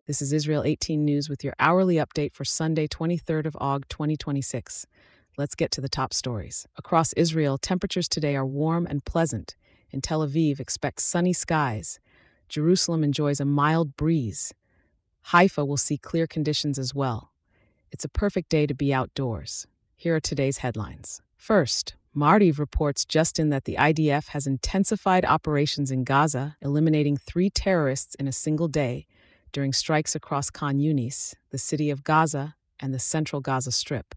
This is Israel 18 News with your hourly update for Sunday, 23rd of August 2026. Let's get to the top stories. Across Israel, temperatures today are warm and pleasant. In Tel Aviv, expect sunny skies. Jerusalem enjoys a mild breeze. Haifa will see clear conditions as well. It's a perfect day to be outdoors. Here are today's headlines. First, Martiv reports just in that the IDF has intensified operations in Gaza, eliminating 3 terrorists in a single day during strikes across Khan Yunis, the city of Gaza, and the central Gaza Strip.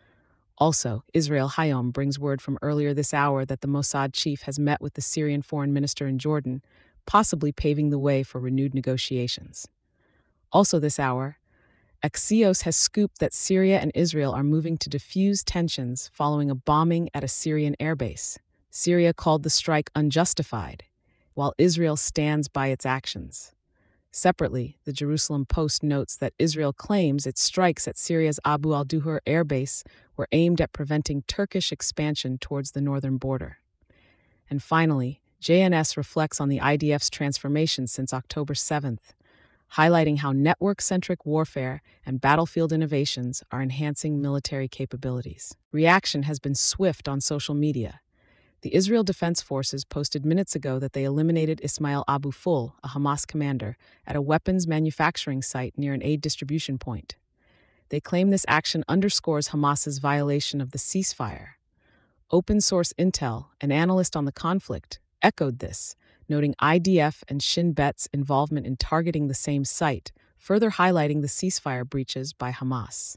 Also, Israel Hayom brings word from earlier this hour that the Mossad chief has met with the Syrian foreign minister in Jordan, possibly paving the way for renewed negotiations. Also this hour, Axios has scooped that Syria and Israel are moving to diffuse tensions following a bombing at a Syrian airbase. Syria called the strike unjustified, while Israel stands by its actions. Separately, the Jerusalem Post notes that Israel claims its strikes at Syria's Abu al-Duhur airbase were aimed at preventing Turkish expansion towards the northern border. And finally, JNS reflects on the IDF's transformation since October 7th, highlighting how network-centric warfare and battlefield innovations are enhancing military capabilities. Reaction has been swift on social media. The Israel Defense Forces posted minutes ago that they eliminated Ismail Abu Ful, a Hamas commander, at a weapons manufacturing site near an aid distribution point. They claim this action underscores Hamas's violation of the ceasefire. Open source intel, an analyst on the conflict, echoed this, noting IDF and Shin Bet's involvement in targeting the same site, further highlighting the ceasefire breaches by Hamas.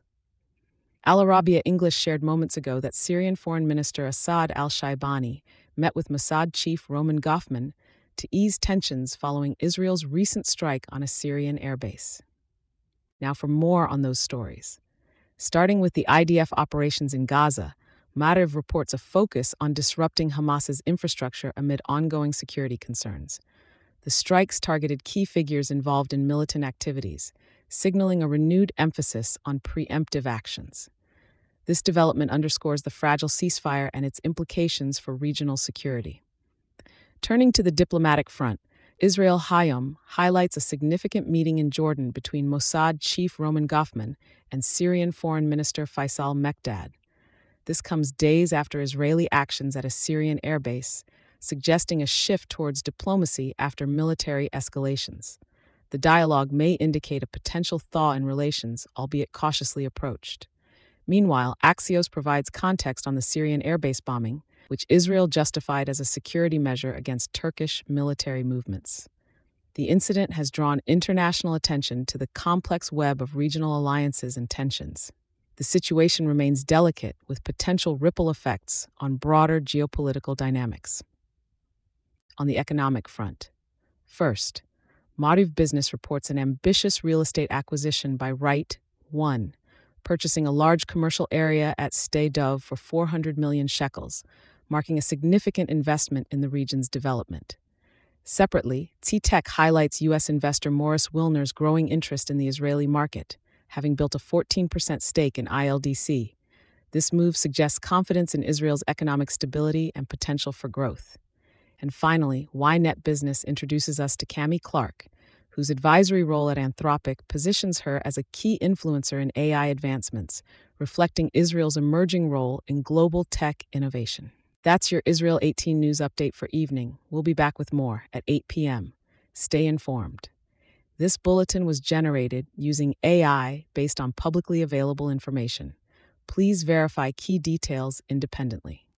Al Arabiya English shared moments ago that Syrian Foreign Minister Assad al-Shaibani met with Mossad chief Roman Goffman to ease tensions following Israel's recent strike on a Syrian airbase. Now for more on those stories. Starting with the IDF operations in Gaza, Martiv reports a focus on disrupting Hamas's infrastructure amid ongoing security concerns. The strikes targeted key figures involved in militant activities, signaling a renewed emphasis on preemptive actions. This development underscores the fragile ceasefire and its implications for regional security. Turning to the diplomatic front, Israel Hayom highlights a significant meeting in Jordan between Mossad chief Roman Goffman and Syrian Foreign Minister Faisal Mekdad. This comes days after Israeli actions at a Syrian airbase, suggesting a shift towards diplomacy after military escalations. The dialogue may indicate a potential thaw in relations, albeit cautiously approached. Meanwhile, Axios provides context on the Syrian airbase bombing, which Israel justified as a security measure against Turkish military movements. The incident has drawn international attention to the complex web of regional alliances and tensions. The situation remains delicate, with potential ripple effects on broader geopolitical dynamics. On the economic front, first, Martiv Business reports an ambitious real estate acquisition by Right One, purchasing a large commercial area at Sde Dov for 400 million shekels, marking a significant investment in the region's development. Separately, T-Tech highlights U.S. investor Morris Wilner's growing interest in the Israeli market, having built a 14% stake in ILDC. This move suggests confidence in Israel's economic stability and potential for growth. And finally, Ynet Business introduces us to Cami Clark, whose advisory role at Anthropic positions her as a key influencer in AI advancements, reflecting Israel's emerging role in global tech innovation. That's your Israel 18 News update for evening. We'll be back with more at 8 p.m. Stay informed. This bulletin was generated using AI based on publicly available information. Please verify key details independently.